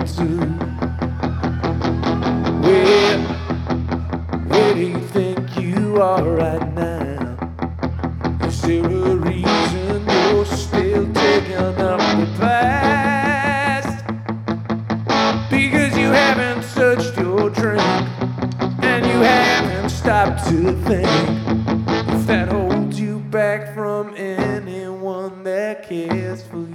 answer. Well, where do you think you are right now? Is there a reason you're still taking up the past? Because you haven't searched your drink, and you haven't stopped to think if that holds you back from anyone that cares for you.